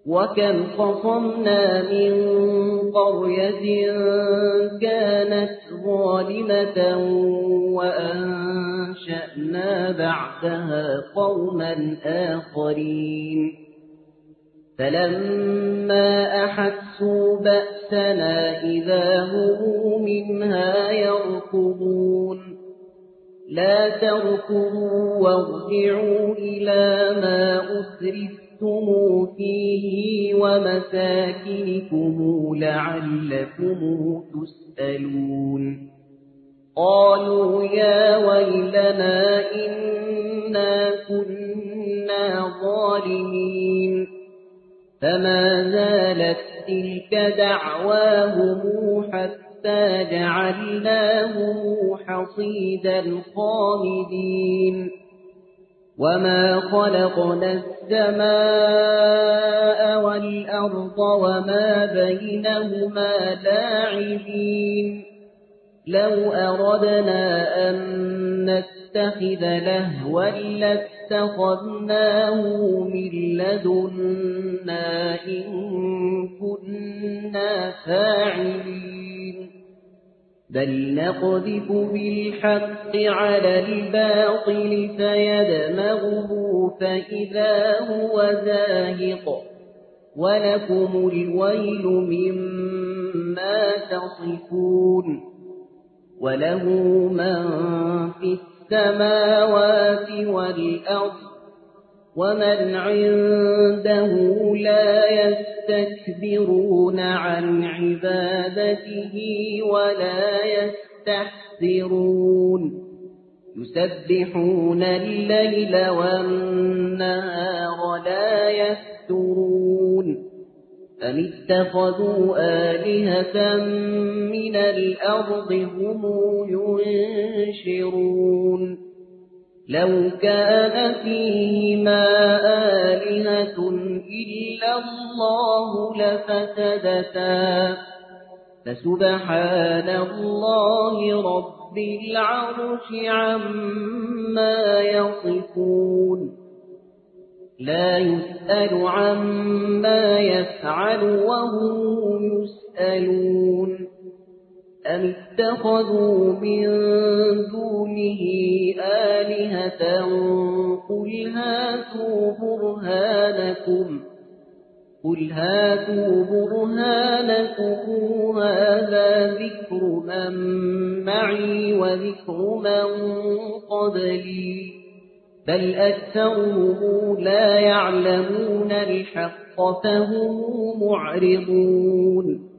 وكم قصمنا من قرية كانت ظالمة وأنشأنا بعدها قوما آخرين فلما أحسوا بأسنا إذا هم منها يركضون لا تركضوا وارجعوا إلى ما أسرفتم فيه ومساكنكم لعلكم تسألون قالوا يا ويلنا إنا كنا ظالمين فما زالت تلك دعواهم حتى جعلناه حصيدا خامدين وما خلقنا السماء والأرض وما بينهما لاعبين لو أردنا أن نتخذ لهوا لاتخذناه من لدنا إن كنا فاعلين بل نقذف بالحق على الباطل فيدمغه فإذا هو زاهق ولكم الويل مما تصفون وله من في السماوات والأرض ومن عنده لا يستكبرون عن عبادته ولا يستحسرون يسبحون الليل والنهار لا يفترون أم اتخذوا آلهة من الأرض هم ينشرون لو كان فيهما آلهة إلا الله لفسدتا فسبحان الله رب العرش عما يصفون لا يسأل عما يفعل وهم يسألون أم اتخذوا من دونه آلهة قل هاتوا برهانكم هذا ذكر من معي وذكر من قبلي بل أكثرهم لا يعلمون الحق فهم معرضون